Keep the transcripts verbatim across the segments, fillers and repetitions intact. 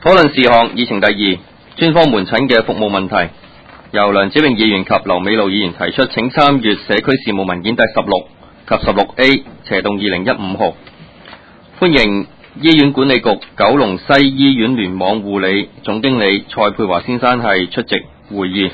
討論事項議程第二，專科門診嘅服務問題，由梁子穎議員及劉美露議員提出，請參閱社區事務文件第十六及十六 A 斜動二零一五號。歡迎醫院管理局九龍西醫院聯網護理總經理蔡佩華先生係出席會議。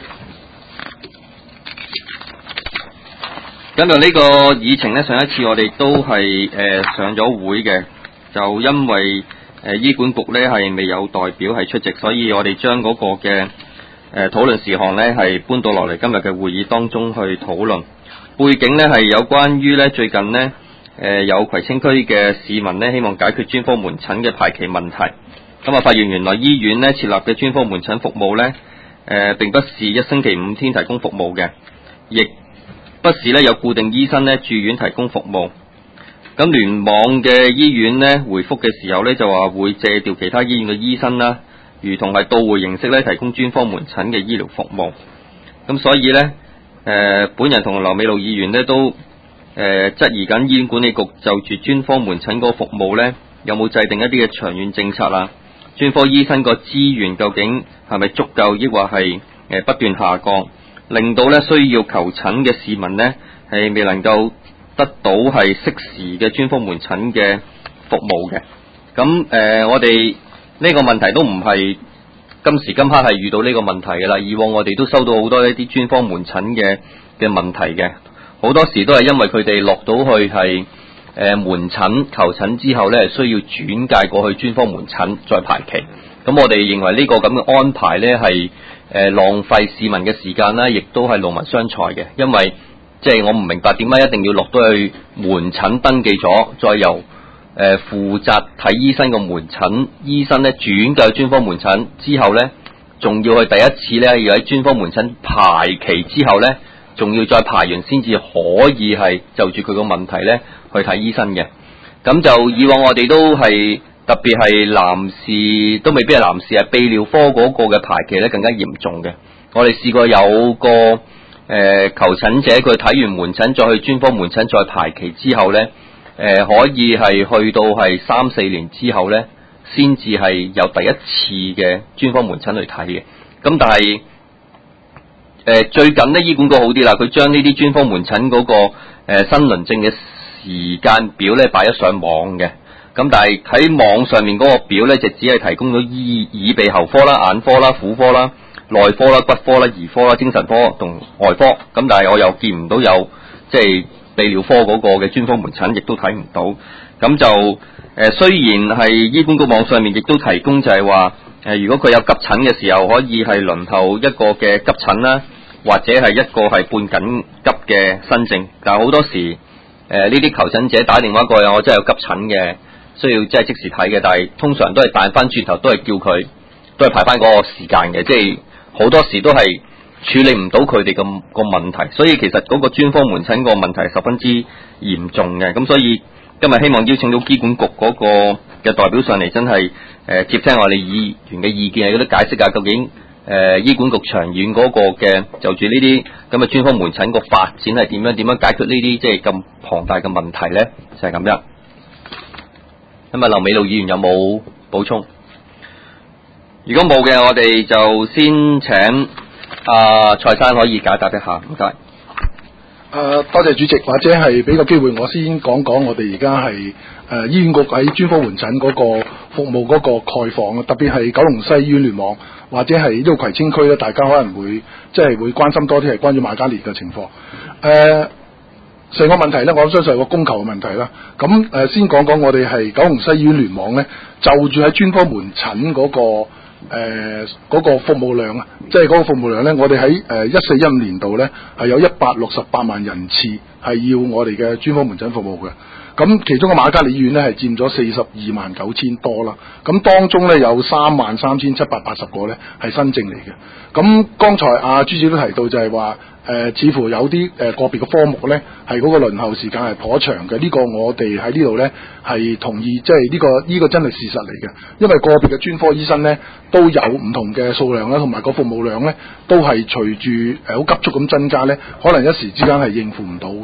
咁就呢個議程呢，上一次我哋都係誒、呃、上咗會嘅，就因為誒、呃、醫管局呢係未有代表係出席，所以我哋將嗰個嘅誒討論事項呢係搬到落嚟今日嘅會議當中去討論。背景呢係有關於呢最近呢誒、呃、有葵青區嘅市民呢希望解決專科門診嘅排期問題，咁啊發現原來醫院呢設立嘅專科門診服務呢誒、呃、並不是一星期五天提供服務嘅，亦不是呢有固定醫生呢住院提供服務。咁聯網嘅醫院呢回覆嘅時候呢就話會借調其他醫院嘅醫生啦，如同係到會形式呢提供專科門診嘅醫療服務。咁所以呢，誒、呃、本人同劉美露議員呢都誒、呃、質疑緊醫院管理局就住專科門診個服務呢有冇制定一啲嘅長遠政策啊？專科醫生個資源究竟係咪足夠，抑或係誒不斷下降，令到呢需要求診嘅市民呢係未能夠得到係適時嘅專科門診嘅服務嘅。咁誒、呃、我哋呢個問題都唔係今時今刻係遇到呢個問題嘅啦，以往我哋都收到好多一啲專科門診嘅嘅問題嘅，好多時都係因為佢哋落到去係誒、呃、門診求診之後呢，需要轉介過去專科門診再排期。咁我哋認為呢個咁嘅安排呢係誒、呃、浪費市民嘅時間啦，亦都係勞民傷財嘅，因為即係、就是、我唔明白點解一定要落到去門診登記咗，再由誒負責睇醫生嘅門診醫生咧轉介專科門診之後咧，仲要去第一次咧要喺專科門診排期之後咧，仲要再排完先至可以係就住佢個問題咧去睇醫生嘅。咁就以往我哋都係特別係男士都未必係男士，係泌尿科嗰個嘅排期咧更加嚴重嘅。我哋試過有個誒、呃、求診者佢睇完門診再去專科門診再排期之後咧。誒、呃、可以係去到係三四年之後呢，先至係有第一次嘅專科門診去睇嘅。咁但係誒、呃、最近呢，醫管局好啲啦，佢將呢啲專科門診嗰、那個誒、呃、新輪症嘅時間表呢擺咗上網嘅。咁但係喺網上面嗰個表呢，就只係提供咗耳耳鼻喉科啦、眼科啦、婦科啦、內科啦、骨科啦、兒科啦、精神科同外科。咁但係我又見唔到有即係。泌尿科嗰個嘅專科門診亦都睇唔到，咁就誒、呃、雖然係醫管局網上面亦都提供就係話誒，如果佢有急診嘅時候，可以係輪候一個嘅急診啦，或者係一個係半緊急嘅新症。但係好多時誒呢啲求診者打電話過去，我真係有急診嘅，需要即係即時睇嘅，但係通常都係彈翻轉頭，都係叫佢都係排翻嗰個時間嘅，即係好多時都係處理唔到佢哋個個問題，所以其實嗰個專科門診個問題十分之嚴重嘅。咁所以今日希望邀請到醫管局嗰個嘅代表上嚟，真係誒、呃、接聽我哋議員嘅意見，係嗰啲解釋下究竟誒、呃、醫管局長遠嗰個嘅就住呢啲咁嘅專科門診個發展係點樣，點樣解決呢啲即係咁龐大嘅問題咧？就係、是、咁樣。咁啊，劉美露議員有冇補充？如果冇嘅，我哋就先請。啊，蔡生可以解答一下，唔該。誒、 呃，多謝主席，或者係俾個機會我先講講我哋而家係誒醫院局喺專科門診嗰個服務嗰個概況啊，特別係九龍西醫院聯網或者係呢個葵青區咧，大家可能會即係會關心多啲係關於瑪嘉烈嘅情況。誒、呃，成個問題咧，我相信係個供求嘅問題啦。咁誒、呃，先講講我哋係九龍西醫院聯網咧，就住喺專科門診嗰、那個。誒嗰、呃那個服務量啊，即係嗰個服務量咧，我哋喺誒一四一五年度咧係有一百六十八萬人次係要我哋嘅專科門診服務嘅。咁其中嘅瑪嘉烈醫院咧係佔咗四十二萬九千多啦。咁當中咧有三萬三千七百八十個咧係新症嚟嘅。咁剛才阿、啊、朱小姐都提到就係話。誒、呃，似乎有啲誒、呃、個別嘅科目咧，係嗰個輪候時間係頗長嘅。呢、這個我哋喺呢度咧係同意，即係呢個呢、這個真係事實嚟嘅。因為個別嘅專科醫生咧都有唔同嘅數量啦，同埋個服務量咧都係隨住誒好急速咁增加咧，可能一時之間係應付唔到嘅。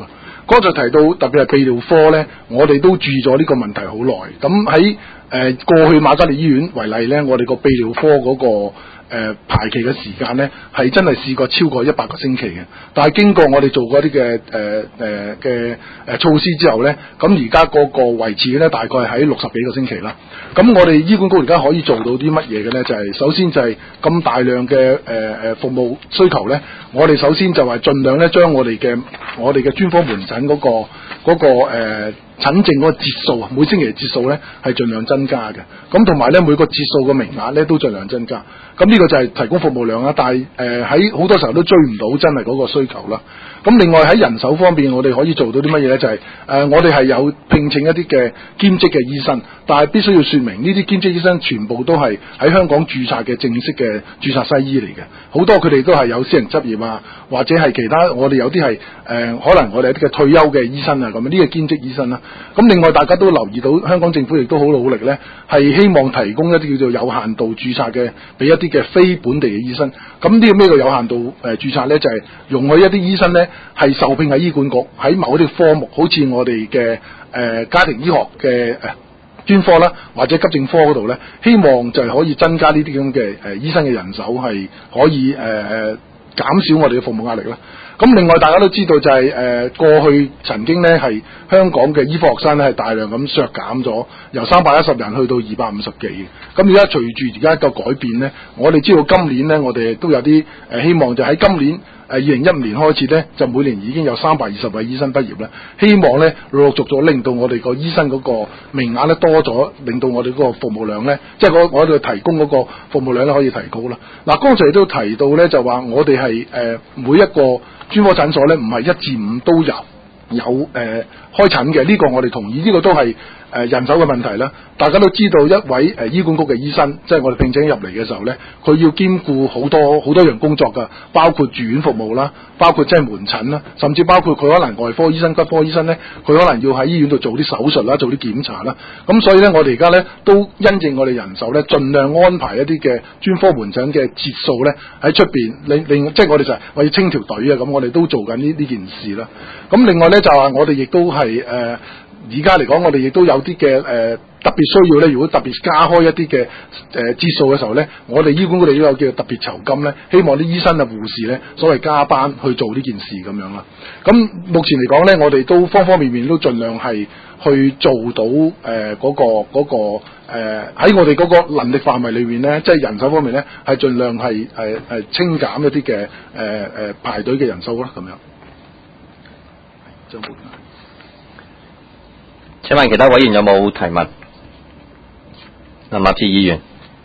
剛才提到特別係泌尿科咧，我哋都注意咗呢個問題好耐。咁喺誒過去瑪嘉烈醫院為例咧，我哋個泌尿科嗰、嗰個誒、呃、排期嘅時間咧，係真係試過超過一百個星期嘅。但係經過我哋做過啲嘅誒誒嘅誒措施之後咧，咁而家嗰個維持咧大概喺六十幾個星期啦。咁我哋醫管局而家可以做到啲乜嘢嘅咧？就係、是、首先就係咁大量嘅誒誒服務需求咧，我哋首先就係盡量咧將我哋嘅我哋嘅專科門診嗰、嗰個嗰、嗰個誒、呃、診症嗰個節數啊，每星期嘅節數咧係盡量增加嘅。咁同埋咧每個節數嘅名額咧都盡量增加。咁呢個就係提供服務量啦，但係誒喺好多時候都追唔到真係嗰個需求啦。咁另外喺人手方面，我哋可以做到啲乜嘢咧？就係、是、誒、呃、我哋係有聘請一啲嘅兼職嘅醫生，但係必須要說明呢啲兼職醫生全部都係喺香港註冊嘅正式嘅註冊西醫嚟嘅。好多佢哋都係有私人執業啊，或者係其他我哋有啲係誒可能我哋一啲嘅退休嘅醫生啊咁啊，呢個兼職醫生啦。咁另外大家都留意到，香港政府亦都好努力咧，係希望提供一啲叫做有限度註冊嘅俾一啲嘅非本地嘅醫生。咁呢個咩叫有限度誒註冊咧？就係、是、容許一啲醫生咧係受聘喺醫管局喺某啲科目，好似我哋嘅誒家庭醫學嘅誒專科啦，或者急症科嗰度咧，希望就係可以增加呢啲咁嘅誒醫生嘅人手，係可以誒誒、呃、減少我哋嘅服務壓力啦。咁另外大家都知道就係、是、誒、呃、過去曾經咧係香港嘅醫科學生咧係大量咁削減咗，由三百一十人去到二百五十幾。咁而家隨住而家個改變咧，我哋知道今年咧我哋都有啲誒、呃、希望就喺今年誒二零一五年開始咧，就每年已經有三百二十位醫生畢業啦。希望咧陸陸續續令到我哋個醫生嗰個名額咧多咗，令到我哋嗰個服務量咧，即係我我哋提供嗰個服務量咧可以提高啦。嗱，剛才都提到咧就話我哋係誒每一個專科診所咧唔係一至五都有有誒、呃、開診嘅，呢、這個我哋同意，呢、這個都係誒、呃、人手嘅問題啦。大家都知道一位誒、呃、醫管局嘅醫生，即係我哋聘請入嚟嘅時候咧，佢要兼顧好多好多樣工作㗎，包括住院服務啦，包括即係門診啦，甚至包括佢可能外科醫生、骨科醫生咧，佢可能要喺醫院度做啲手術啦，做啲檢查啦。咁所以咧，我哋而家咧都因應我哋人手咧，盡量安排一啲嘅專科門診嘅節數咧喺出邊，另另即係我哋就係我要清條隊啊，咁我哋都做緊呢呢件事啦。咁另外咧就話我哋亦都係誒而家嚟講，我哋亦都有啲嘅誒特別需要咧。如果特別加開一啲嘅誒節數嘅時候咧，我哋醫管局哋都有叫特別酬金咧，希望啲醫生啊、護士咧所謂加班去做呢件事咁樣啦。咁目前嚟講咧，我哋都方方面面都盡量係去做到誒嗰、呃嗰個嗰、嗰個誒喺、呃、我哋嗰個能力範圍裏面咧，即係人手方面咧，係盡量係誒誒清減一啲嘅誒誒排隊嘅人數啦咁樣。 請問其他委員有冇提問？林立志議員，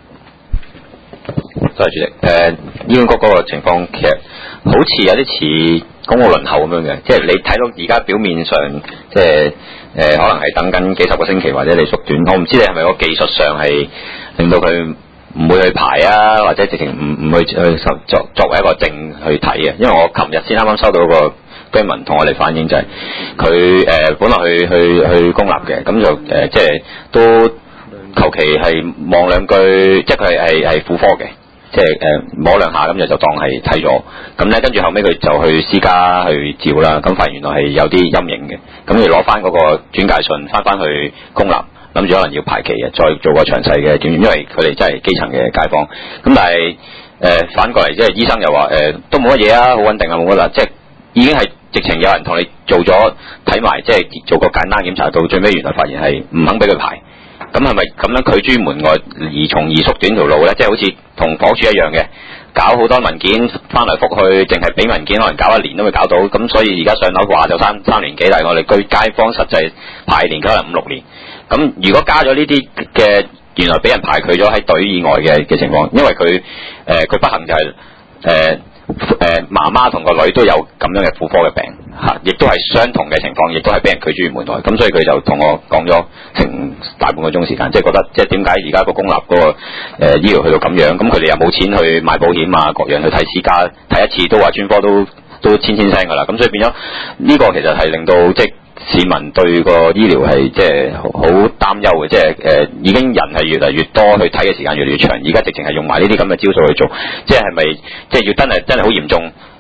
多謝主席。誒、呃，醫管局嗰個情況其實好似有啲似公屋輪候咁樣嘅，即係你睇到而家表面上即係誒、呃、可能係等緊幾十個星期或者你縮短，我唔知你係咪個技術上係令到佢唔會去排啊，或者直情唔唔去去作作為一個證去睇嘅。因為我琴日先啱啱收到個居民同我哋反映就係佢誒本來去去去公立嘅，咁就誒、呃、即係都求其係望兩句，即係佢係係係婦科嘅，即係誒、呃、摸兩下咁就就當係睇咗，咁咧跟住後尾佢就去私家去照啦，咁發現原來係有啲陰影嘅，咁要攞翻嗰個轉介信翻翻去公立，諗住可能要排期嘅，再做個詳細嘅檢驗，因為佢哋真係基層嘅街坊，咁但係誒、呃、反過嚟即係醫生又話誒、呃、都冇乜嘢啊，好穩定啊，冇乜啦，即係已經係。直情有人同你做咗睇埋，即係做個簡單檢查，到最尾原來發現係唔肯俾佢排，咁係咪咁樣拒諸門外而從而縮短條路咧？即係好似同房署一樣嘅，搞好多文件翻嚟覆去，淨係俾文件可能搞一年都會搞到，咁所以而家上樓話就三三年幾，但係我哋居街坊實際排年可能五六年。咁如果加咗呢啲嘅，原來俾人排拒咗喺隊以外嘅嘅情況，因為佢誒佢不幸就係、是、誒。呃誒媽媽同個女都有咁樣嘅婦科嘅病嚇，亦都係相同嘅情況，亦都係俾人拒諸門外。咁所以佢就同我講咗成大半個鐘時間，即係覺得即係點解而家個公立嗰、那個誒、呃、醫療去到咁樣，咁佢哋又冇錢去買保險啊，各樣去睇私家睇一次都話專科都都千千聲㗎啦。咁所以變咗呢個其實係令到即係市民對個醫療係即係好擔憂嘅，即係誒、呃、已經人係越嚟越多，去睇嘅時間越嚟越長，而家直情係用埋呢啲咁嘅招數去做，即係係咪即係要真係真係好嚴重？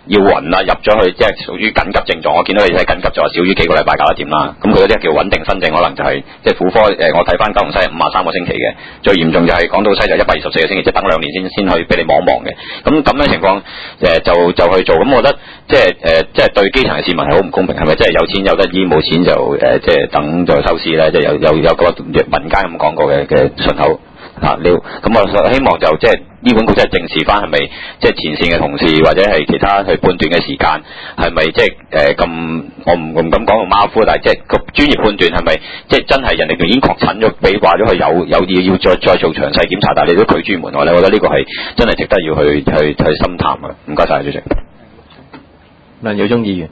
要暈啦，入咗去即係屬於緊急症狀。我見到你睇緊急就話少於幾個禮拜搞得掂啦。咁佢嗰啲叫穩定新症，可能就係、是、即係婦科誒、呃，我睇翻九龍西五十三個星期嘅，最嚴重就係港島西就一百二十四個星期，即係等兩年先先去俾你望一望嘅。咁咁嘅情況誒、呃、就就去做，咁我覺得即係誒、呃、即係對基層嘅市民係好唔公平，係咪？即係有錢有得醫，冇錢就誒、呃、即係等就收屍咧，即係有有有個民間咁講過嘅嘅順口嚇料。咁我希望就即係。醫管局真係正視翻係咪即係前線嘅同事或者係其他去判斷嘅時間係咪即係誒咁我唔唔敢講用馬虎，但係即係個專業判斷係咪即係真係人哋已經確診咗，俾話咗佢有有要要再再做詳細檢查，但係你都拒諸門外咧，我覺得呢個係真係值得要去去去深談嘅。唔該晒主席。 梁耀忠議員，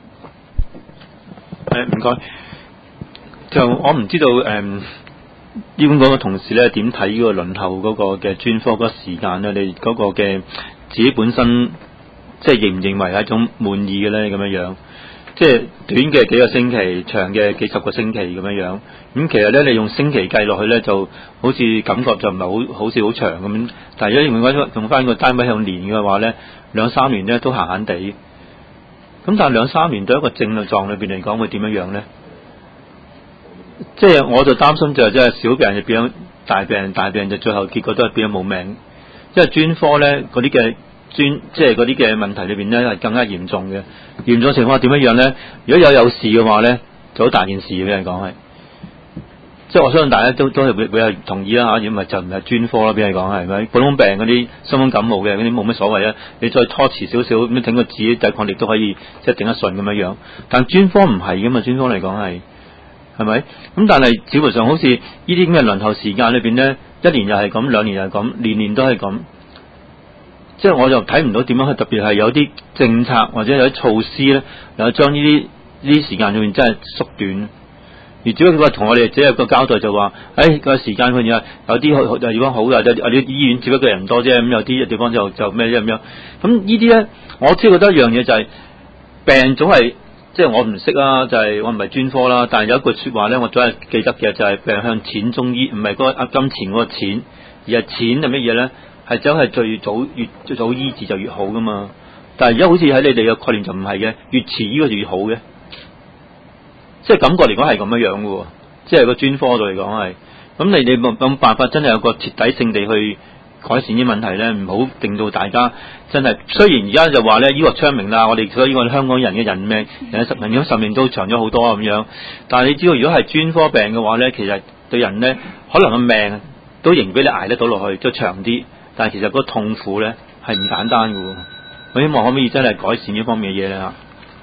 誒唔該，就我唔知道誒。嗯醫管局嘅同事咧點睇呢個輪候嗰個嘅專科嗰個時間咧？你嗰個嘅自己本身即係認唔認為係一種滿意嘅咧？咁樣樣，即係短嘅幾個星期，長嘅幾十個星期咁樣樣。咁其實咧，你用星期計落去咧，就好似感覺就唔係好好似好長咁樣。但係如果用翻用翻個單位向年嘅話咧，兩三年咧都閒閒地。咁但係兩三年對一個症狀裏邊嚟講，會點樣樣咧？即係我就擔心就係即係小病人就變咗大病人，大病人就最後結果都係變咗冇命。因為專科咧嗰啲嘅專即係嗰啲嘅問題裏邊咧係更加嚴重嘅。嚴重情況點樣樣咧？如果有有事嘅話咧，就好大件事俾人講係。即係我相信大家都都係會會係同意啦嚇，如果唔係就唔係專科啦，俾人講係咪？普通病嗰啲傷風感冒嘅嗰啲冇乜所謂啊。你再拖遲少少咁整個自己抵抗力都可以即係頂得順咁樣樣。但專科唔係噶嘛，專科嚟講係。係咪？咁但係似乎上好似呢啲咁嘅輪候時間裏邊咧，一年又係咁，兩年又係咁，年年都係咁。即係我就睇唔到點樣去特別係有啲政策或者有啲措施咧，又將呢啲呢啲時間裏面真係縮短。而只不過同我哋只有個交代就話，誒個時間佢有有啲地方好，有有啲醫院只不過人多啫，咁有啲地方就就咩啫咁樣。咁呢啲咧，我只係覺得一樣嘢就係、是、病總係。即係我唔識啦，就係、是、我唔係專科啦。但係有一句說話咧，我總係記得嘅就係、是、病向淺中醫，唔係嗰個呃金錢嗰個錢，而係錢係乜嘢咧？係走係最早越最早醫治就越好噶嘛。但係而家好似喺你哋嘅概念就唔係嘅，越遲醫個就越好嘅。即係感覺嚟講係咁樣樣嘅，即係個專科度嚟講係。咁你哋冇冇辦法真係有個徹底性地去改善啲問題咧，唔好令到大家真係。雖然而家就話咧醫學昌明啦，我哋所以我哋香港人嘅人命人嘅壽命壽命都長咗好多咁樣。但係你知道，如果係專科病嘅話咧，其實對人咧可能個命都仍俾你捱得到落去，都長啲。但係其實嗰個痛苦咧係唔簡單嘅。我希望可唔可以真係改善呢方面嘅嘢咧嚇？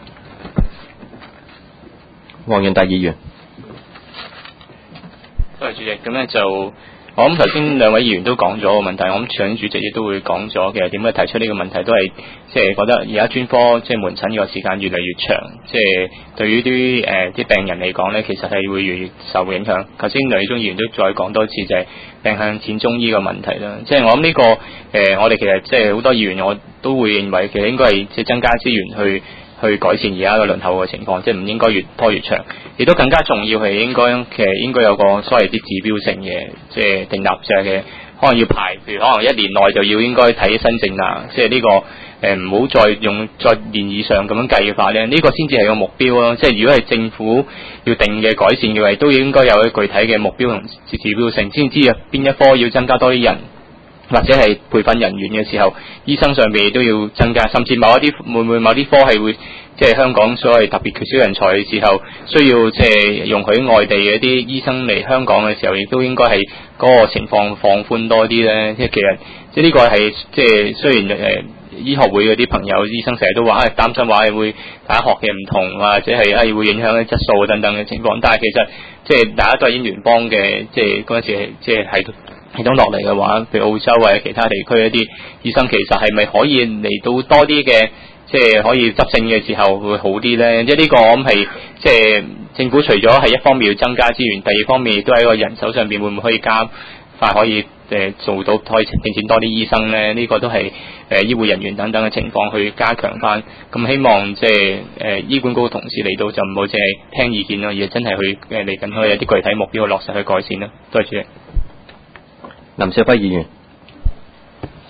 黃潤達議員， 多謝主席。咁咧就。我諗頭先兩位議員都講咗個問題，我諗長主席亦都會講咗嘅。點解提出呢個問題都係即係覺得而家專科即係門診個時間越嚟越長，即係對於啲誒啲病人嚟講咧，其實係會越嚟越受影響。頭先梁耀忠議員都再講多次就係病向淺中醫個問題啦。即係我諗呢個誒、呃，我哋其實即係好多議員我都會認為其實應該係即係增加資源去。去改善而家嘅輪候嘅情況，即係唔應該越拖越長，亦都更加重要係應該其實應該有個所謂啲指標性嘅，即係定立性嘅，可能要排，譬如可能一年內就要應該睇新症啦，即係呢個誒唔好再用再年以上咁樣計法咧，呢、這個先至係個目標咯。即係如果係政府要定嘅改善嘅話，都應該有一個具體嘅目標同指標性，先知啊邊一科要增加多啲人。或者係培訓人員嘅時候，醫生上面都要增加，甚至某一啲會唔會某啲科係會即係香港所謂特別缺少人才嘅時候，需要即係容許外地嘅一啲醫生嚟香港嘅時候，亦都應該係嗰個情況放寬多啲咧。即係其實即係呢個係即係雖然誒、呃、醫學會嗰啲朋友醫生成日都話誒擔心話係會大家學嘅唔同，或者係誒會影響啲質素等等嘅情況，但係其實即係大家都係英聯邦嘅，即係嗰陣時即係係。系統落嚟嘅話，譬如澳洲或者其他地區一啲醫生，其實係咪可以嚟到多啲嘅，即係可以執政嘅時候會好啲咧？即係呢個我諗係即係政府除咗係一方面要增加資源，第二方面亦都喺個人手上邊會唔會可以加快可以誒做到可以聘請多啲醫生咧？呢個都係誒醫護人員等等嘅情況去加強翻。咁希望即係誒醫管局嘅同事嚟到就唔好淨係聽意見咯，而係真係去誒嚟緊去有啲具體目標去落實去改善啦。多謝主席。 林少輝議員，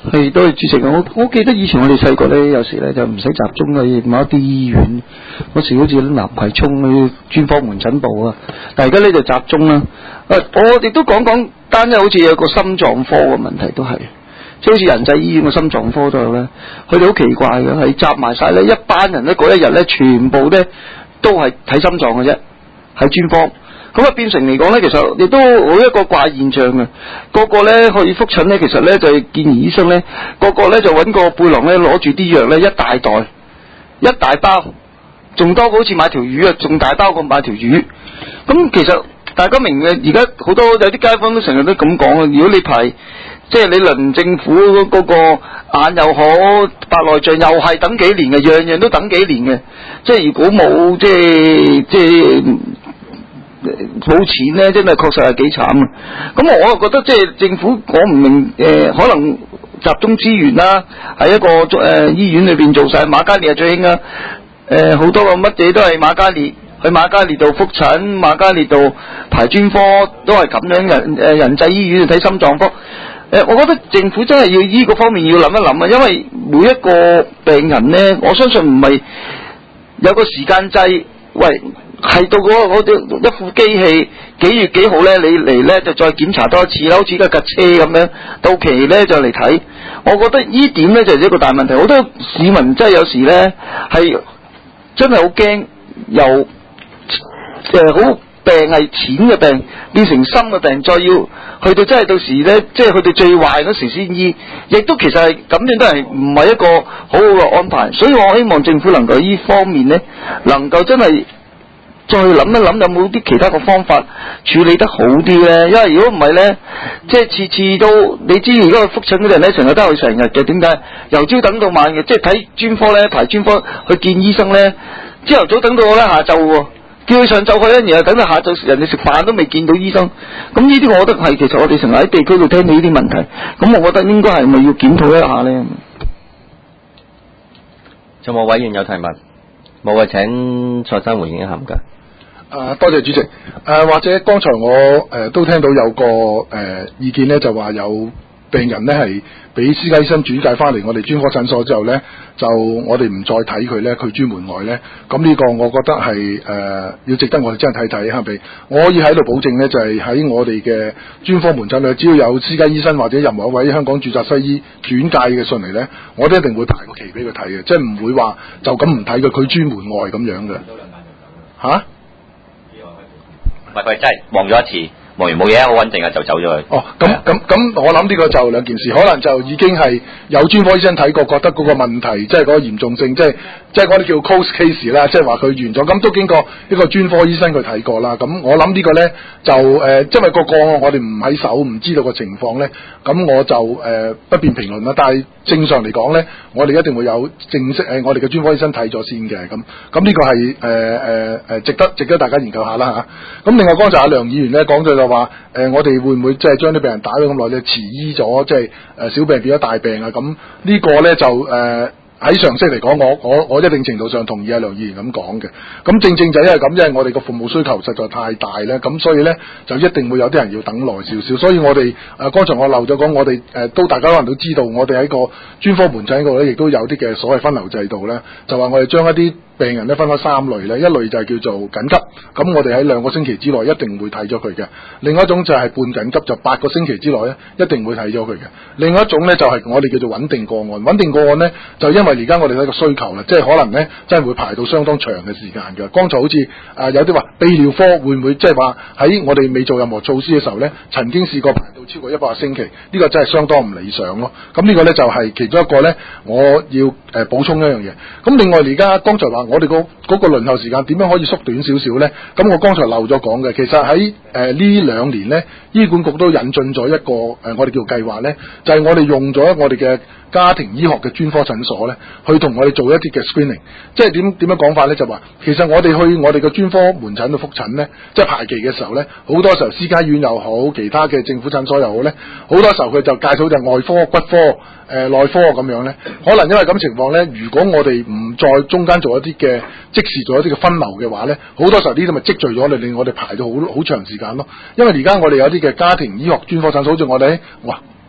係，多謝主席。我我記得以前我哋細個咧，有時咧就唔使集中喺某一啲醫院，嗰時好似南葵涌嗰啲專科門診部啊，但係而家咧就集中啦。誒，我哋都講講單一，好似有個心臟科嘅問題都係，即係好似仁濟醫院嘅心臟科都有咧，佢哋好奇怪嘅，係集埋晒咧一班人咧，嗰一日咧全部咧都係睇心臟嘅啫，喺專科。咁啊變成嚟講咧，其實亦都好一個怪現象嘅。個個咧去覆診咧，其實咧就係建議醫生咧，個個咧就揾個背囊咧攞住啲藥咧，一大袋，一大包，仲多過好似買條魚啊，仲大包過買條魚。咁其實大家明嘅，而家好多有啲街坊都成日都咁講啊。如果你排即係你輪政府嗰個眼又好，白內障又係等幾年嘅，樣樣都等幾年嘅。即係如果冇即係即係。冇錢咧，真係確實係幾慘啊！咁我又覺得即係政府講唔明，誒、呃、可能集中資源啦，喺一個誒、呃、醫院裏邊做晒。瑪嘉烈係最興啊！誒、呃、好多個乜嘢都係瑪嘉烈，去瑪嘉烈度覆診，瑪嘉烈度排專科都係咁樣嘅。誒仁濟醫院睇心臟科，誒、呃、我覺得政府真係要醫嗰方面要諗一諗啊，因為每一個病人咧，我相信唔係有個時間制，喂。係到嗰、那個嗰一副機器幾月幾號咧，你嚟咧就再檢查多一次啦，好似而家架車咁樣，到期咧就嚟睇。我覺得呢點咧就係一個大問題，好多市民真係有時咧係真係好驚，由誒好病係淺嘅病變成深嘅病，再要去到真係到時咧，即係去到最壞嗰時先醫，亦都其實係咁樣都係唔係一個好好嘅安排。所以我希望政府能夠呢方面咧，能夠真係。再諗一諗有冇啲其他嘅方法處理得好啲咧？因為如果唔係咧，即係次次都你知，而家去覆診嗰啲人咧，成日都去成日嘅。點解？由朝等到晚嘅，即係睇專科咧，排專科去見醫生咧，朝頭早等到咧下晝喎，叫佢上晝去咧，然後等到下晝人哋食飯都未見到醫生。咁呢啲我覺得係其實我哋成日喺地區度聽到呢啲問題，咁我覺得應該係咪要檢討一下咧？ 仲有冇委員有提問？冇啊，請蔡生回應一下唔該。 啊，多謝主席。誒、啊，或者剛才我誒、呃、都聽到有個誒、呃、意見咧，就話有病人咧係俾私家醫生轉介翻嚟我哋專科診所之後咧，就我哋唔再睇佢咧，佢專門外咧。咁呢個我覺得係誒、呃、要值得我哋真係睇睇，係咪？我可以喺度保證咧，就係、是、喺我哋嘅專科門診裏，只要有私家醫生或者任何一位香港註冊西醫轉介嘅信嚟咧，我哋一定會排個期俾佢睇嘅，即係唔會話就咁唔睇佢，佢專門外咁樣嘅。嚇、啊？ 唔係佢真係望咗一次，望完冇嘢，好穩定啊，就走咗去。 哦，咁咁咁，我諗呢個就兩件事，可能就已經係有專科醫生睇過，覺得嗰個問題即係嗰個嚴重性，即係即係嗰啲叫 close case 啦，即係話佢完咗，咁都經過一個專科醫生佢睇過啦。咁我諗呢個咧就誒，因、呃、為個個案我哋唔喺手，唔知道個情況咧，咁我就誒、呃、不便評論啦。但係正常嚟講咧，我哋一定會有正式誒，我哋嘅專科醫生睇咗先嘅。咁咁呢個係誒誒誒值得值得大家研究下啦嚇。咁、啊、另外剛才阿梁議員咧講咗就話誒、呃，我哋會唔會即係將啲病人打咗咁耐咧，遲醫咗，即係誒小病變咗大病啊？咁呢個咧就誒。呃喺常識嚟講，我我我一定程度上同意阿梁議員咁講嘅。咁正正就因為咁，因為我哋個服務需求實在太大咧，咁所以咧就一定會有啲人要等耐少少。所以我哋誒剛才我漏咗講，我哋誒、呃、都大家可能都知道，我哋喺個專科門診嗰度咧，亦都有啲嘅所謂分流制度咧，就話我哋將一啲病人咧分開三類咧，一類就係叫做緊急，咁我哋喺兩個星期之內一定會睇咗佢嘅；另外一種就係半緊急，就八個星期之內咧一定會睇咗佢嘅；另外一種咧就係我哋叫做穩定個案。穩定個案咧就因為而家我哋睇個需求啦，即係可能咧真係會排到相當長嘅時間嘅。剛才好似啊、呃、有啲話泌尿科會唔會即係話喺我哋未做任何措施嘅時候咧，曾經試過排到超過一百個星期，呢、這個真係相當唔理想咯。咁呢個咧就係、是、其中一個咧，我要誒、呃、補充一樣嘢。咁另外而家剛才話我哋個嗰個輪候時間點樣可以縮短少少咧？咁我剛才漏咗講嘅，其實喺誒呢兩年咧，醫管局都引進咗一個誒、呃、我哋叫計劃咧，就係、是、我哋用咗我哋嘅家庭醫學嘅專科診所咧，去同我哋做一啲嘅 screening， 即係點點樣講法咧？就話其實我哋去我哋嘅專科門診度覆診咧，即係排期嘅時候咧，好多時候私家醫院又好，其他嘅政府診所又好咧，好多時候佢就介紹就外科、骨科、誒、呃、內科咁樣咧。可能因為咁情況咧，如果我哋唔再中間做一啲嘅即時做一啲嘅分流嘅話咧，好多時候呢啲咪積聚咗嚟，令我哋排到好好長時間咯。因為而家我哋有啲嘅家庭醫學專科診所，好似我哋哇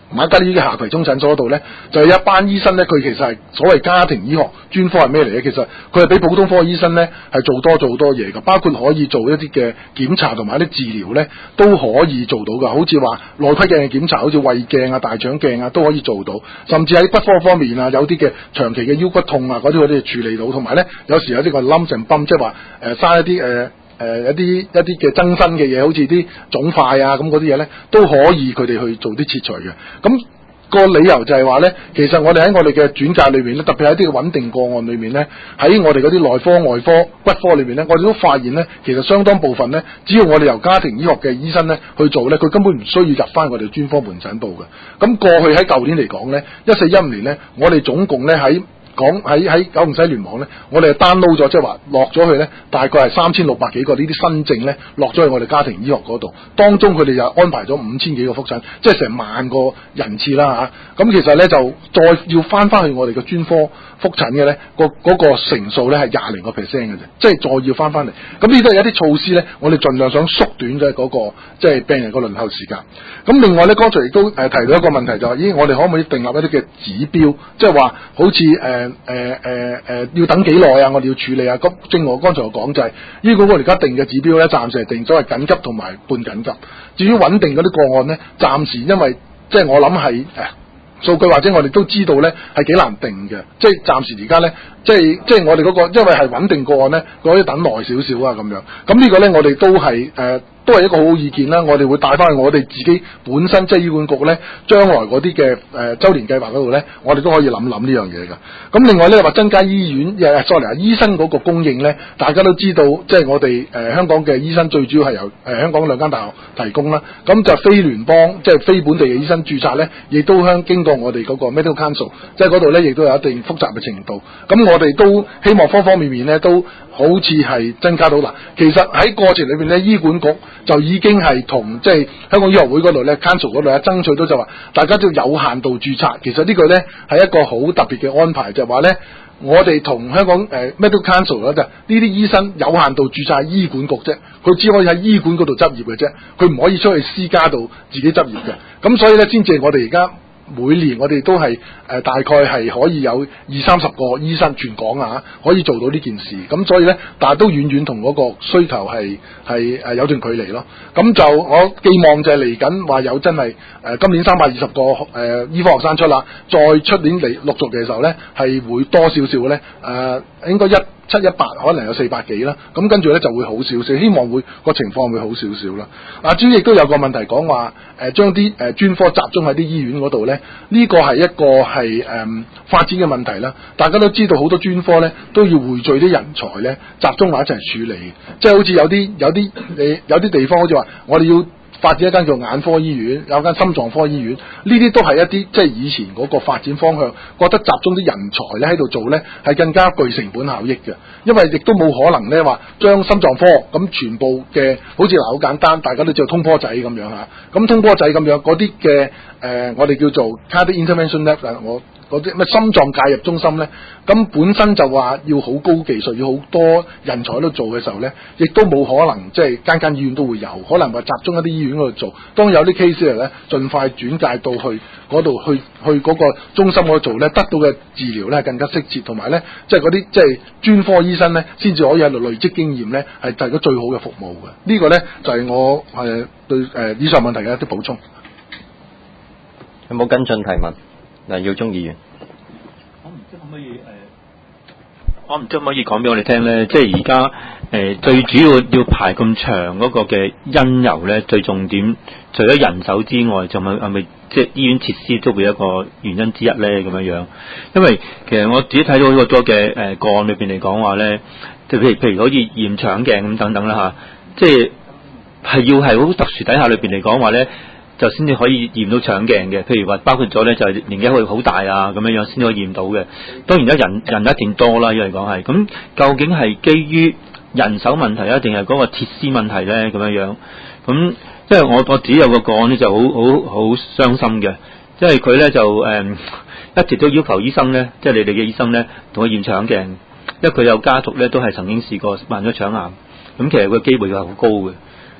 瑪嘉烈醫嘅下葵涌診所嗰度咧，就係一班醫生咧，佢其實係所謂家庭醫學專科係咩嚟嘅？其實佢係比普通科醫生咧係做多做好多嘢嘅，包括可以做一啲嘅檢查同埋一啲治療咧都可以做到㗎。好似話內窺鏡嘅檢查，好似胃鏡啊、大腸鏡啊都可以做到，甚至喺骨科方面啊，有啲嘅長期嘅腰骨痛啊嗰啲嗰啲處理到，同埋咧有時有啲個冧成泵，即係話誒生一啲誒。呃誒、呃、一啲一啲嘅增生嘅嘢，好似啲腫塊啊咁嗰啲嘢咧，都可以佢哋去做啲切除嘅。咁、那個理由就係話咧，其實我哋喺我哋嘅轉介裏面咧，特別喺啲穩定個案裏面咧，喺我哋嗰啲內科、外科、骨科裏面咧，我哋都發現咧，其實相當部分咧，只要我哋由家庭醫學嘅醫生咧去做咧，佢根本唔需要入翻我哋專科門診部嘅。咁過去喺舊年嚟講咧，一四一五年咧，我哋總共咧喺講喺喺九龍西聯網咧，我哋係 download 咗，即係話落咗去咧，大概係三千六百幾個呢啲新症咧，落咗去我哋家庭醫學嗰度。當中佢哋就安排咗五千幾個覆診，即係成萬個人次啦嚇。咁、啊、其實咧就再要翻翻去我哋嘅專科覆診嘅咧，個嗰、那個成數咧係廿零個 percent 嘅啫，即係再要翻翻嚟。咁呢都係一啲措施咧，我哋盡量想縮短咗嗰、那個即係病人個輪候時間。咁另外咧，剛才亦都誒、呃、提到一個問題就係、是，咦，我哋可唔可以訂立一啲嘅指標，即係話好似誒誒誒誒要等幾耐啊？我哋要處理啊。咁正如我剛才我講就係、是，醫管局而家定嘅指標咧，暫時係定咗係緊急同埋半緊急。至於穩定嗰啲個案咧，暫時因為即係我諗係誒。數據或者我哋都知道咧係幾難定嘅，即係暫時而家咧，即係即係我哋嗰、那個，因為係穩定個案咧，可以等耐少少啊咁樣。咁呢個咧我哋都係誒、呃，都係一個好好意見啦。我哋會帶翻去我哋自己本身即係醫管局咧，將來嗰啲嘅誒週年計劃嗰度咧，我哋都可以諗諗呢樣嘢㗎。咁另外咧話增加醫院誒，sorry啊，醫生嗰個供應咧，大家都知道，即係我哋誒、呃、香港嘅醫生最主要係由誒、呃、香港兩間大學提供啦。咁就非聯邦即係非本地嘅醫生註冊咧，亦都向經過我哋嗰個 Medical Council， 即係嗰度咧，亦都有一定複雜嘅程度。咁我哋都希望方方面面咧，都好似係增加到嗱。其實喺過程裏邊咧，醫管局就已經係同即係香港醫學會嗰度咧 Council 嗰度咧爭取到就話，大家都要有限度註冊。其實呢個咧係一個好特別嘅安排，就係話咧，我哋同香港誒、呃、Medical Council 咧就呢啲醫生有限度註冊喺醫管局啫，佢只可以喺醫管嗰度執業嘅啫，佢唔可以出去私家度自己執業嘅。咁所以咧，先至我哋而家。每年我哋都係誒、呃、大概係可以有二三十個醫生全港啊，可以做到呢件事。咁所以咧，但係都遠遠同嗰個需求係係誒有段距離咯。咁就我寄望就係嚟緊話有真係誒、呃、今年三百二十個誒、呃、醫科學生出啦，再出年嚟陸續嘅時候咧，係會多少少嘅咧誒，應該一七一八可能有四百幾啦。咁跟住咧就會好少少，希望會個情況會好少少啦。啊，至於亦都有個問題講話誒，將啲誒專科集中喺啲醫院嗰度咧。呢個係一個係誒、嗯、發展嘅問題啦。大家都知道好多專科咧都要匯聚啲人才咧，集中埋一齊處理。即係好似有啲有啲你有啲地方好似話，我哋要發展一間叫眼科醫院，有間心臟科醫院，呢啲都係一啲即係以前嗰個發展方向，覺得集中啲人才咧喺度做咧係更加具成本效益嘅。因為亦都冇可能咧話將心臟科咁全部嘅好似嗱好簡單，大家都知道通波仔咁樣嚇，咁通波仔咁樣嗰啲嘅誒，我哋叫做 cardiac intervention lab 啊，我嗰啲咩心臟介入中心咧，咁本身就話要好高技術，要好多人才喺度做嘅時候咧，亦都冇可能即係間間醫院都會有，可能話集中一啲醫院嗰度做。當有啲 case 嚟咧，盡快轉介到去嗰度去去嗰個中心嗰度做咧，得到嘅治療咧更加適切，同埋咧即係嗰啲即係專科醫生咧，先至可以喺度累積經驗咧，係提供最好嘅服務嘅。這個、呢個咧就係、是、我誒、呃、對誒、呃、以上問題嘅一啲補充。 有冇跟進提問？梁耀忠議員， 我唔知可唔可以誒、呃，我唔知可唔可以講俾我哋聽咧？即係而家誒最主要要排咁長嗰個嘅因由咧，最重點除咗人手之外，就係係咪即係醫院設施都會一個原因之一咧？咁樣樣，因為其實我自己睇到好多嘅誒個案裏邊嚟講話咧，就譬如譬如好似驗腸鏡咁等等啦嚇，即係係要係好特殊底下裏邊嚟講話咧。就先至可以驗到腸鏡嘅，譬如話包括咗咧，就係年紀會好大啊，咁樣樣先可以驗到嘅。當然而家人人一定多啦，要嚟講係。咁究竟係基於人手問題啊，定係嗰個設施問題咧？咁樣樣。咁即係我我自己有個個案咧，就好好好傷心嘅，因為佢咧就誒、嗯、一直都要求醫生咧，即係你哋嘅醫生咧，同佢驗腸鏡，因為佢有家族咧都係曾經試過患咗腸癌，咁其實個機會係好高嘅。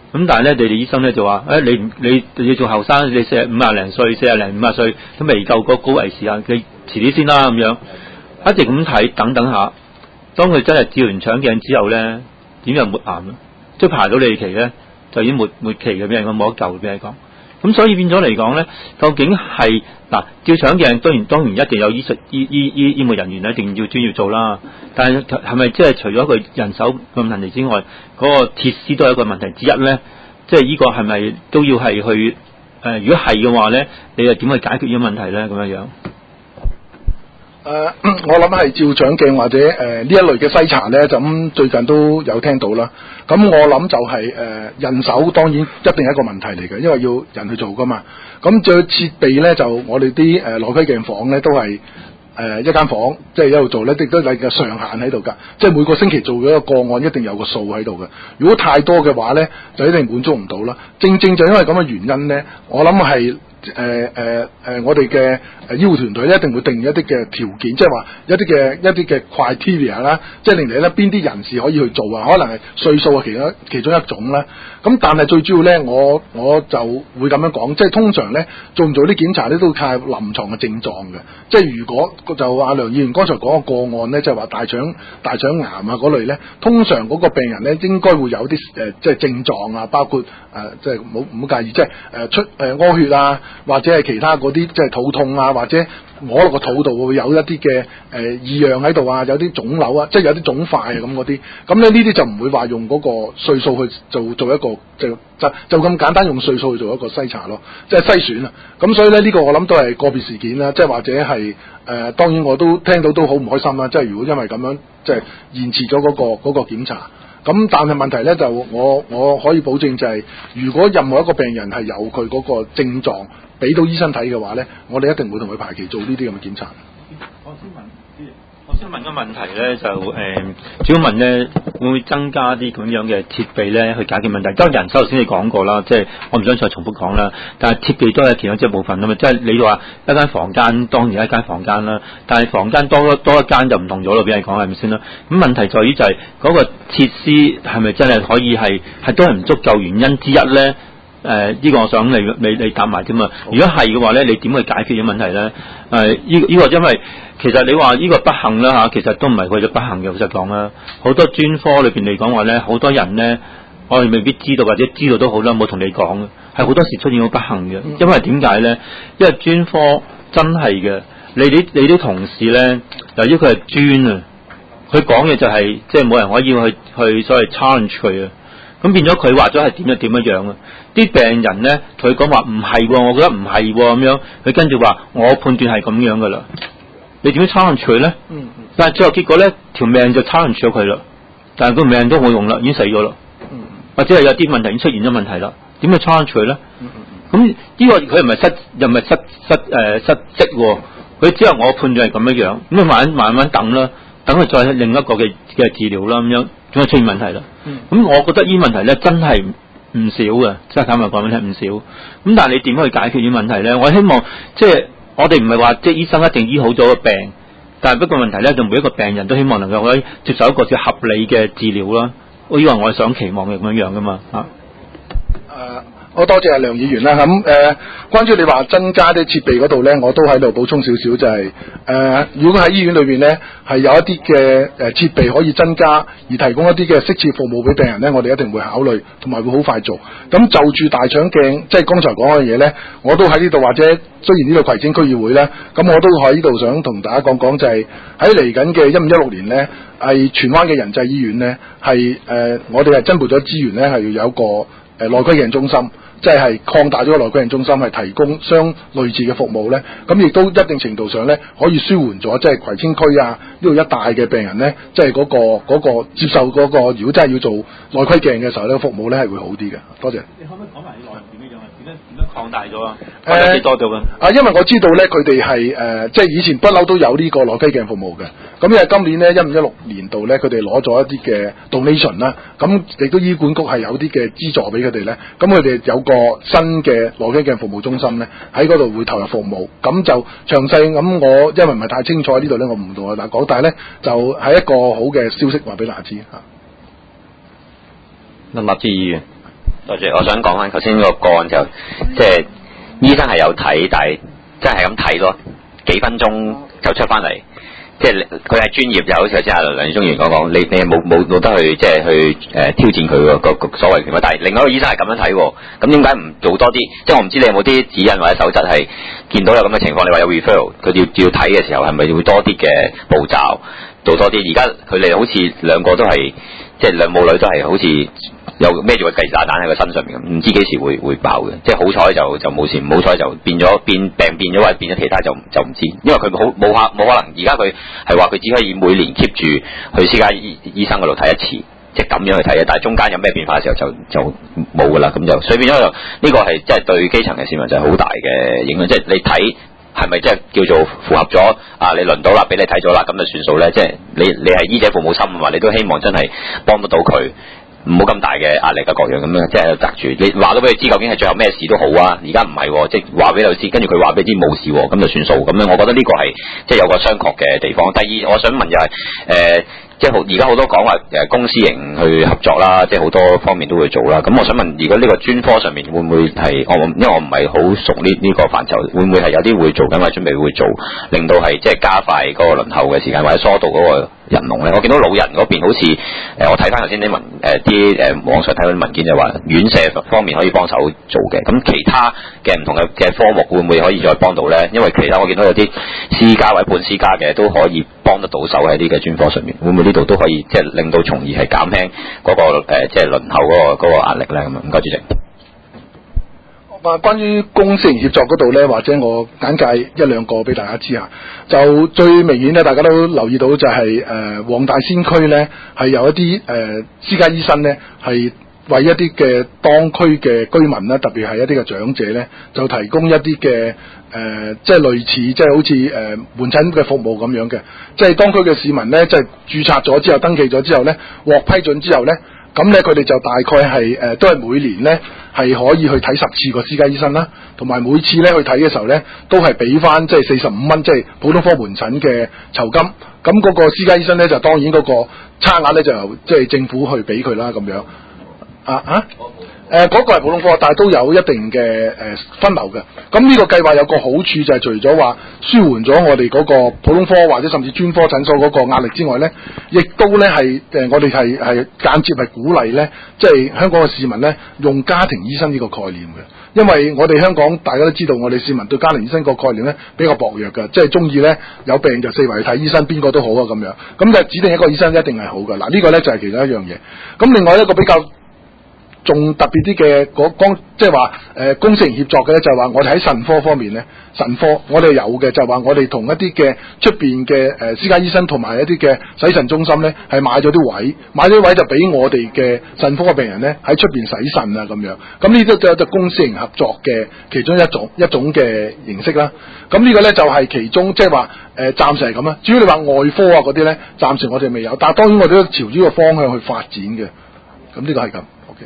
咁但係咧，你哋醫生咧就話，誒、哎、你你你要做後生，你四十五廿零歲、四十零五廿歲都未夠嗰高危時間，你遲啲先啦咁樣，一直咁睇，等等下，當佢真係照完腸鏡之後咧，點又末癌啦，即係排到你期咧，就已經末末期嘅，俾人講冇得救，俾人講。咁所以變咗嚟講咧，究竟係嗱照腸鏡當然當然一定有醫術醫醫醫醫務人員一定要專業做啦。但係係咪即係除咗佢人手嘅問題之外，嗰、那個設施都係一個問題之一咧？即係呢個係咪都要係去誒、呃？如果係嘅話咧，你又點去解決呢個問題咧？咁樣樣？ 誒、呃，我諗係照腸鏡或者誒呢、呃、一類嘅篩查咧，就咁、嗯、最近都有聽到啦。咁我諗就係、是、誒、呃、人手當然一定係一個問題嚟嘅，因為要人去做噶嘛。咁最設備咧就我哋啲誒內窺鏡房咧都係誒、呃、一間房，即係一路做咧，亦都有個上限喺度㗎。即係每個星期做嘅一個個案一定有個數喺度嘅。如果太多嘅話咧，就一定滿足唔到啦。正正就因為咁嘅原因咧，我諗係。誒誒誒，我哋嘅誒醫護團隊咧，一定會定一啲嘅條件，即係話一啲嘅一啲嘅 criteria 啦，即係令你咧邊啲人士可以去做啊？可能係歲數啊，其中其中一種啦。咁但係最主要咧，我我就會咁樣講，即係通常咧做唔做啲檢查咧，都要睇臨床嘅症狀嘅。即係如果就阿梁議員剛才講嘅個案咧，就係話大腸大腸癌啊嗰類咧，通常嗰個病人咧應該會有啲誒、呃、即係症狀啊，包括誒、呃、即係唔好唔好介意，即係誒、呃、出誒屙、呃、血啊。或者係其他嗰啲即係肚痛啊，或者摸落個肚度會有一啲嘅誒異樣喺度啊，有啲腫瘤啊，即係有啲腫塊啊咁嗰啲，咁咧呢啲就唔會話用嗰個歲數去做做一個就就就咁簡單用歲數去做一個篩查咯，即係篩選啊。咁所以咧呢、呢個我諗都係個別事件啦，即係或者係誒、呃、當然我都聽到都好唔開心啦，即係如果因為咁樣即係延遲咗嗰個嗰、嗰個檢查。咁但係問題咧就我我可以保證就係、是，如果任何一個病人係有佢嗰個症狀，俾到醫生睇嘅話咧，我哋一定會同佢排期做呢啲咁嘅檢查。 我先問，我先問個問題咧，就誒、呃，主要問咧會唔會增加啲咁樣嘅設備咧去解決問題？當然人手頭先你講過啦，即係我唔想再重複講啦。但係設備都係其中一部分啊嘛，即係你話一間房間當然一間房間啦，但係房間多多一間就唔同咗咯，俾人講係咪先啦？咁問題在於就係嗰個設施係咪真係可以係係都係唔足夠原因之一咧？誒、呃，呢、這個我想你你你答埋啫嘛。如果係嘅話咧，你點去解決呢個問題咧？誒、呃，呢、這、呢個因為其實你話呢個不幸啦嚇，其實都唔係為咗不幸嘅，老實講啦。好多專科裏邊嚟講話咧，好多人咧，我哋未必知道或者知道都好啦，冇同你講嘅，係好多時出現好不幸嘅。因為點解咧？因為專科真係嘅，你啲你啲同事咧，由於佢係專啊，佢講嘢就係、是、即係冇人可以去去所謂 challenge 佢啊。咁變咗佢話咗係點就點樣樣啊！啲病人咧同佢講話唔係喎，我覺得唔係喎咁樣，佢跟住話我判斷係咁樣噶啦。你點樣 challenge 佢咧？嗯嗯。但係最後結果咧，條命就 challenge 咗佢啦。但係個命都冇用啦，已經死咗啦。嗯。或者係有啲問題已經出現咗問題啦，點去 challenge 佢咧？嗯嗯。咁呢個佢唔係失又唔係失失誒、呃、失職喎，佢只係我判斷係咁樣樣，咁啊慢慢慢等啦，等佢再另一個嘅嘅治療啦咁樣。總係出現問題啦，咁、嗯、我覺得呢啲問題咧真係唔少嘅，即係坦白講俾你聽唔少。咁但係你點去解決呢啲問題咧？我希望即係我哋唔係話即係醫生一定醫好咗個病，但係不過問題咧就每一個病人都希望能夠可以接受一個叫合理嘅治療啦。我以為我係想期望嘅咁樣樣噶嘛嚇。誒、 呃，好多謝阿梁議員啦。咁誒、呃，關於你話增加啲設備嗰度咧，我都喺度補充少少，就係、是、誒、呃，如果喺醫院裏邊咧係有一啲嘅誒設備可以增加，而提供一啲嘅適切服務俾病人咧，我哋一定會考慮，同埋會好快做。咁就住大腸鏡，即係剛才講嘅嘢咧，我都喺呢度或者雖然呢度葵青區議會咧，咁我都喺呢度想同大家講講，就係喺嚟緊嘅一五一六年咧，係荃灣嘅仁濟醫院咧，係誒、呃、我哋係增撥咗資源咧，係要有一個誒、呃、內窺鏡中心。即係擴大咗個內窺鏡中心，係提供相類似嘅服務咧，咁亦都一定程度上咧可以舒緩咗即係葵青區啊呢度一帶嘅病人咧，即係嗰個嗰、嗰個接受嗰、嗰個如果真係要做內窺鏡嘅時候咧，服務咧係會好啲嘅。多謝。你可唔可以講埋啲內容點樣樣啊？點樣點樣擴大咗啊？誒幾多咗啊？啊，因為我知道咧，佢哋係誒即係以前不嬲都有呢個內窺鏡服務嘅。咁因為今年咧一五一六年度咧，佢哋攞咗一啲嘅 donation 啦，咁亦都醫管局係有啲嘅資助俾佢哋咧，咁佢哋有個新嘅內窺鏡服務中心咧，喺嗰度會投入服務，咁就詳細咁我因為唔係太清楚喺呢度咧，我唔同大家講，但係咧就係一個好嘅消息話俾大家知嚇。 林立志議員。 多謝，我想講翻頭先個個案就即係醫生係有睇，但係真係咁睇咯，幾分鐘就出翻嚟。即係佢係專業，就好似頭先阿梁宗元講講，你你係冇冇冇得去即係去誒、呃、挑戰佢個個所謂嘅，但係另外一個醫生係咁樣睇喎，咁點解唔做多啲？即係我唔知你有冇啲指引或者守則係見到有咁嘅情況，你話有 referral， 佢要要睇嘅時候係咪會多啲嘅步驟做多啲？而家佢哋好似兩個都係即係兩母女都係好似有孭住個計時炸彈喺個身上面咁，唔知幾時會會爆嘅。即係好彩就就冇事，唔好彩就變咗變病變咗或者變咗其他就就唔知，因為佢好冇可冇可能。而家佢係話佢只可以每年 keep 住去私家醫醫生嗰度睇一次，即係咁樣去睇嘅。但係中間有咩變化嘅時候就就冇噶啦，咁就所以變咗就呢個係即係對基層嘅市民就係好大嘅影響。即係你睇係咪即係叫做符合咗啊？你輪到啦，俾你睇咗啦，咁就算數咧。即係你你係醫者父母心啊嘛，你都希望真係幫得到佢。唔好咁大嘅壓力嘅各樣咁樣，即係擲住你話到俾佢知，究竟係最後咩事都好啊！而家唔係，即係話俾你知，跟住佢話俾你知冇事，咁就算數咁樣。我覺得呢個係即係有個商榷嘅地方。第二，我想問就係、是、誒，即係好而家好多講話誒公私營去合作啦，即係好多方面都會做啦。咁我想問，如果呢個專科上面會唔會係我因為我唔係好熟呢呢個範疇，會唔會係有啲會做緊或者準備會做，令到係即係加快嗰個輪候嘅時間或者疏導嗰個人龍咧？我見到老人嗰邊好似誒、呃，我睇翻頭先啲文誒啲誒網上睇到啲文件就話院舍方面可以幫手做嘅，咁其他嘅唔同嘅嘅科目會唔會可以再幫到咧？因為其他我見到有啲私家或者半私家嘅都可以幫得到手喺呢個專科上面，會唔會呢度都可以即係令到從而係減輕嗰、那個、呃、即係輪候嗰、那個嗰、那個壓力咧？咁啊，唔該主席。 啊，關於公私營協作嗰度咧，或者我簡介一兩個俾大家知下。就最明顯咧，大家都留意到就係、是、誒、呃、黃大仙區咧係有一啲誒、呃、私家醫生咧係為一啲嘅當區嘅居民啦，特別係一啲嘅長者咧，就提供一啲嘅誒即係類似即係好似誒、呃、門診嘅服務咁樣嘅，即係當區嘅市民咧，即係註冊咗之後登記咗之後咧，獲批准之後咧。咁咧，佢哋就大概係誒、呃，都係每年咧係可以去睇十次個私家醫生啦，同埋每次咧去睇嘅時候咧，都係俾翻即係四十五蚊，即係普通科門診嘅酬金。咁嗰個私家醫生咧，就當然嗰個差額咧就由即係政府去俾佢啦，咁樣。啊啊！誒嗰、呃那個係普通科，但係都有一定嘅誒、呃、分流嘅。咁呢個計劃有個好處就係除咗話舒緩咗我哋嗰個普通科或者甚至專科診所嗰個壓力之外咧，亦都咧係誒我哋係係間接係鼓勵咧，即係香港嘅市民咧用家庭醫生呢個概念嘅。因為我哋香港大家都知道，我哋市民對家庭醫生個概念咧比較薄弱嘅，即係中意咧有病就四圍去睇醫生，邊個都好啊咁樣。咁就指定一個醫生一定係好嘅。嗱、這個、呢個咧就係、是、其中一樣嘢。咁另外一個比較仲特別啲嘅嗰講，即係話誒公私營協作嘅咧，就係、是、話我哋喺腎科方面咧，腎科我哋有嘅就係、是、話我哋同一啲嘅出邊嘅誒私家醫生同埋一啲嘅洗腎中心咧，係買咗啲位，買咗啲位就俾我哋嘅腎科嘅病人咧喺出邊洗腎啊咁樣。咁呢啲都有隻公私營合作嘅其中一種一種嘅形式啦。咁呢個咧就係、是、其中即係話誒暫時係咁啦。至於你話外科啊嗰啲咧，暫時我哋未有，但係當然我哋都朝呢個方向去發展嘅。咁呢個係咁。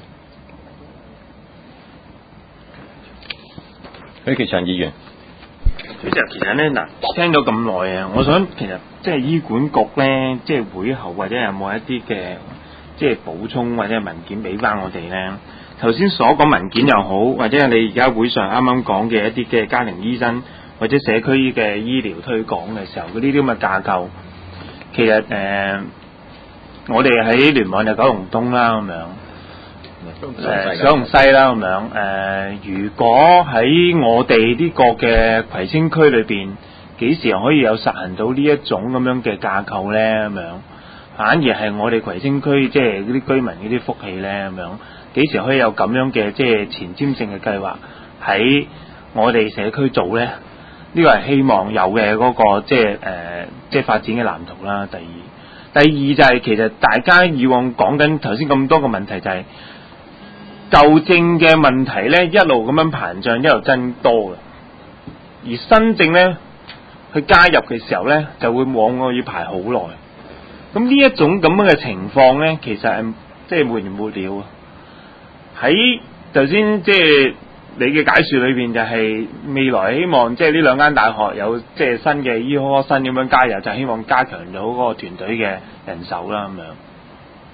許其祥議員， 主席，其實咧嗱，聽咗咁耐啊，我想其實即係醫管局咧，即係會後或者有冇一啲嘅即係補充或者文件俾翻我哋咧？頭先所講文件又好，或者係你而家會上啱啱講嘅一啲嘅家庭醫生或者社區嘅醫療推廣嘅時候，嗰啲啲咁嘅架構，其實誒、呃，我哋喺聯網就九龍東啦咁樣。誒九龍西啦咁樣，誒、呃、如果喺我哋呢個嘅葵青區裏邊，幾時可以有實行到呢一種咁樣嘅架構咧？咁樣反而係我哋葵青區即係嗰啲居民嗰啲福氣咧？咁樣幾時可以有咁樣嘅即係前瞻性嘅計劃喺我哋社區做咧？呢個係希望有嘅嗰、那個即係誒即係發展嘅藍圖啦。第二，第二就係、是、其實大家以往講緊頭先咁多個問題就係、是。舊症嘅問題咧，一路咁樣膨脹，一路增多嘅。而新症咧，去加入嘅時候咧，就會往往要排好耐。咁呢一種咁樣嘅情況咧，其實係即係沒完沒了啊！喺頭先即係你嘅解說裏邊，就係未來希望即係呢兩間大學有即係新嘅醫科生咁樣加入，就希望加強咗嗰個團隊嘅人手啦咁樣。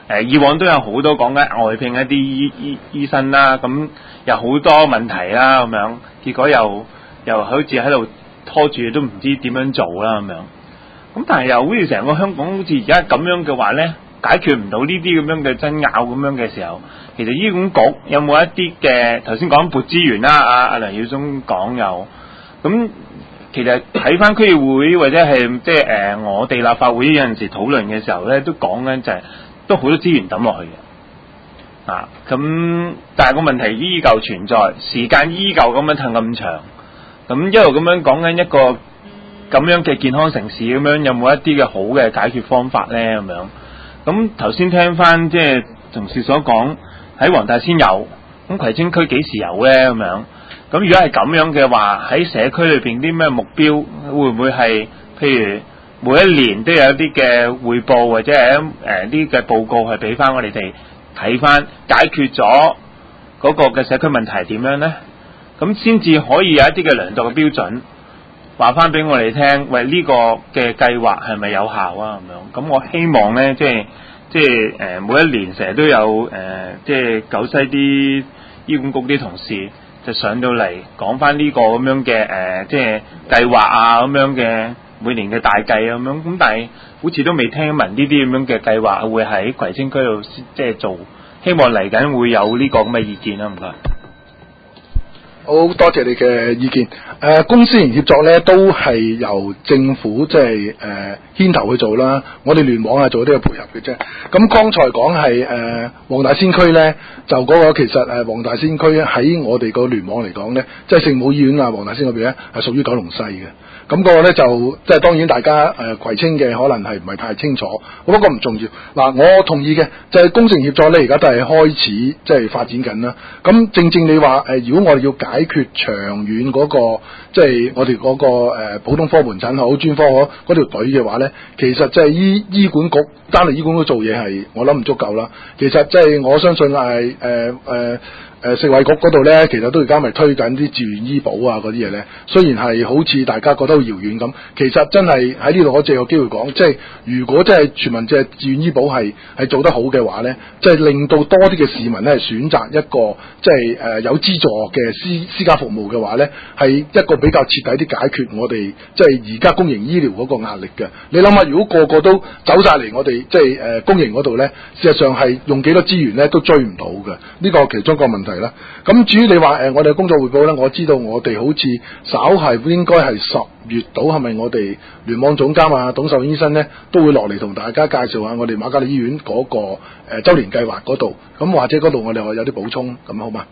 呃、以往都有好多講緊外聘一啲醫醫醫生啦，咁有好多問題啦咁樣，結果又又好似喺度拖住都唔知點樣做啦咁樣。咁但係又好似成個香港好似而家咁樣嘅話咧，解決唔到呢啲咁樣嘅爭拗咁樣嘅時候，其實醫管局有冇一啲嘅頭先講撥資源啦，阿、啊、阿梁耀忠講有，咁其實睇翻區議會或者係即係誒我哋立法會有陣時討論嘅時候咧，都講緊就係、是、都好多資源抌落去嘅，啊咁但係個問題依舊存在，時間依舊咁樣褪咁長，咁一路咁樣講緊一個咁樣嘅健康城市咁樣，有冇一啲嘅好嘅解決方法咧咁樣？咁頭先聽翻即係同事所講，喺黃大仙有，咁葵青區幾時有咧咁樣？咁如果係咁樣嘅話，喺社區裏邊啲咩目標會唔會係譬如每一年都有一啲嘅匯報或者係誒啲嘅報告係俾翻我哋哋睇翻，解決咗嗰個嘅社區問題點樣咧？咁先至可以有一啲嘅量度嘅標準，話翻俾我哋聽，喂呢、這個嘅計劃係咪有效啊？咁樣，咁我希望咧，即係即係誒、呃、每一年成日都有誒、呃，即係九西啲醫管局啲同事就上到嚟講翻呢個咁樣嘅誒、呃，即係計劃啊咁樣嘅每年嘅大計咁樣，咁但係好似都未聽聞呢啲咁樣嘅計劃會喺葵青區度即係做，希望嚟緊會有呢個咁嘅意見啦，唔該。 好多謝你嘅意見。誒、呃，公私營協作咧都係由政府即係誒牽頭去做啦。我哋聯網係做啲嘅配合嘅啫。咁剛才講係誒黃大仙區咧，就嗰個其實誒黃大仙區喺我哋個聯網嚟講咧，即係聖母醫院啊，黃大仙嗰邊咧係屬於九龍西嘅。咁、那個咧就即係當然大家誒、呃、葵青嘅可能係唔係太清楚，不過唔重要。嗱，我同意嘅就係、是、公私營協作咧，而家都係開始即係發展緊啦。咁正正你話誒、呃，如果我哋要解決長遠嗰、那個即係我哋嗰、那個誒、呃、普通科門診好專科好嗰條隊嘅話咧，其實即係醫醫管局單嚟醫管局做嘢係我諗唔足夠啦。其實即係我相信係誒誒誒食衛局嗰度咧，其實都而家咪推緊啲自願醫保啊嗰啲嘢咧。雖然係好似大家覺得好遙遠咁，其實真係喺呢度我借個機會講，即係如果真係全民即係自願醫保係係做得好嘅話咧，即係令到多啲嘅市民咧係選擇一個即係誒有資助嘅私私家服務嘅話咧，係一個比較徹底啲解決我哋即係而家公營醫療嗰個壓力嘅。你諗下，如果個個都走晒嚟我哋即係誒公營嗰度咧，事實上係用幾多資源咧都追唔到嘅，呢個其中一個問題啦。咁至於你話誒、呃、我哋嘅工作匯報咧，我知道我哋好似稍係應該係十月到，係咪我哋聯網總監啊董秀醫生咧都會落嚟同大家介紹下我哋瑪嘉烈醫院嗰、那個誒、呃、週年計劃嗰度，咁或者嗰度我哋話有啲補充，咁好嘛？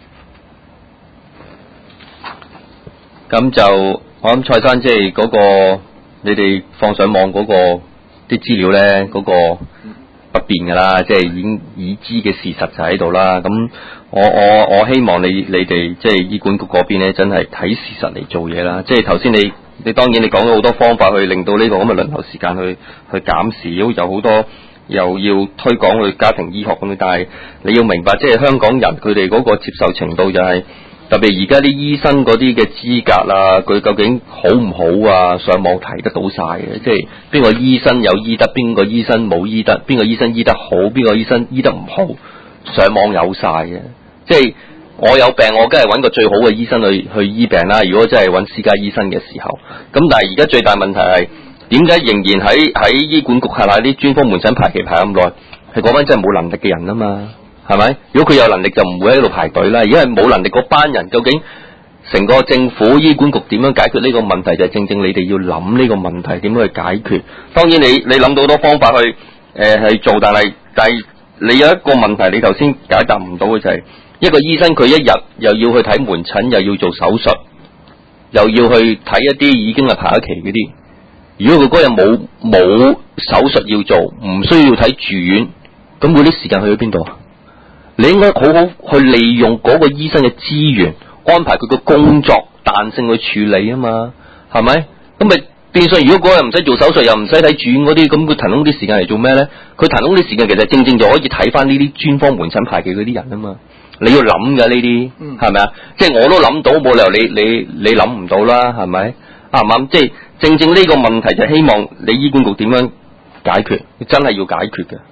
咁就我諗蔡生即係嗰個你哋放上網嗰、那個啲資料咧，嗰、那個不變噶啦，即係已經已知嘅事實就喺度啦。咁我我我希望你你哋即係醫管局嗰邊咧，真係睇事實嚟做嘢啦。即係頭先你你當然你講咗好多方法去令到呢個咁嘅輪候時間去去減少，有好多又要推廣去家庭醫學咁樣，但係你要明白，即係香港人佢哋嗰個接受程度就係、是。特別而家啲醫生嗰啲嘅資格啊，佢究竟好唔好啊？上網睇得到晒嘅，即係邊個醫生有醫得，邊個醫生冇醫得，邊個醫生醫得好，邊個醫生醫得唔好，上網有晒嘅。即係我有病，我梗係揾個最好嘅醫生去去醫病啦。如果真係揾私家醫生嘅時候，咁但係而家最大問題係點解仍然喺喺醫管局下下啲專科門診排期排咁耐？係嗰班真係冇能力嘅人啊嘛。係咪？如果佢有能力就唔會喺度排隊啦。而家係冇能力嗰班人，究竟成個政府醫管局點樣解決呢個問題？就係、是、正正你哋要諗呢個問題點樣去解決。當然你你諗到好多方法去誒、呃、去做，但係但係你有一個問題，你頭先解答唔到嘅就係、是、一個醫生佢一日又要去睇門診，又要做手術，又要去睇一啲已經係排咗期嗰啲。如果佢嗰日冇冇手術要做，唔需要睇住院，咁嗰啲時間去咗邊度啊？你應該好好去利用嗰個醫生嘅資源，安排佢個工作彈性去處理啊嘛，係咪？咁咪變相如果嗰日唔使做手術，又唔使睇住院嗰啲，咁佢騰空啲時間嚟做咩咧？佢騰空啲時間其實正正就可以睇翻呢啲專科門診排期嗰啲人啊嘛。你要諗㗎呢啲，係咪啊？即係我都諗到，冇理由你你你諗唔到啦，係咪？啱唔啱？即係正正呢個問題就希望你醫管局點樣解決，真係要解決嘅。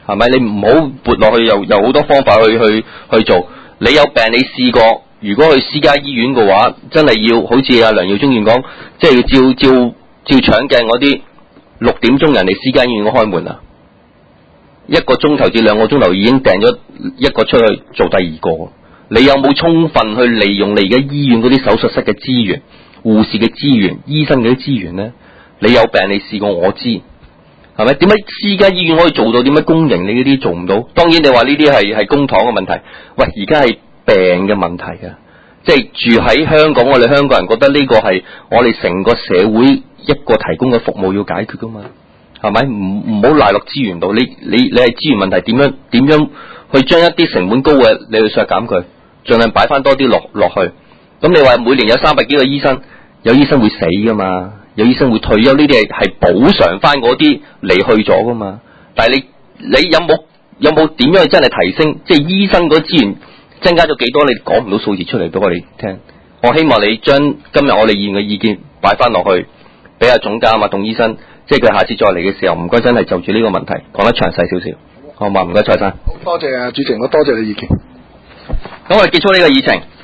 係咪？你唔好撥落去，又有好多方法去去去做。你有病你試過，如果去私家醫院嘅話，真係要好似阿梁耀忠院講，即係要照照照搶鏡嗰啲六點鐘人哋私家醫院都開門啦，一個鐘頭至兩個鐘頭已經訂咗一個出去做第二個。你有冇充分去利用你而家醫院嗰啲手術室嘅資源、護士嘅資源、醫生嘅啲資源呢？你有病你試過，我知係咪？點解私家醫院可以做到，點解公營你嗰啲做唔到？當然你話呢啲係係公帑嘅問題。喂，而家係病嘅問題啊！即係住喺香港，我哋香港人覺得呢個係我哋成個社會一個提供嘅服務要解決噶嘛？係咪？唔唔好賴落資源度。你你你係資源問題，點樣點樣去將一啲成本高嘅你去削減佢？盡量擺翻多啲落落去，咁你話每年有三百幾個醫生，有醫生會死噶嘛？有醫生會退休，呢啲係係補償翻嗰啲離去咗噶嘛？但係你你有冇有冇點樣去真係提升？即係醫生嗰資源增加咗幾多？你講唔到數字出嚟俾我哋聽。我希望你將今日我哋議員嘅意見擺翻落去，俾阿總監啊董醫生，即係佢下次再嚟嘅時候，唔該真係就住呢個問題講得詳細少少，好嘛？唔該蔡生。 好多謝啊主席，我多謝你意見。 咁我哋結束呢個議程。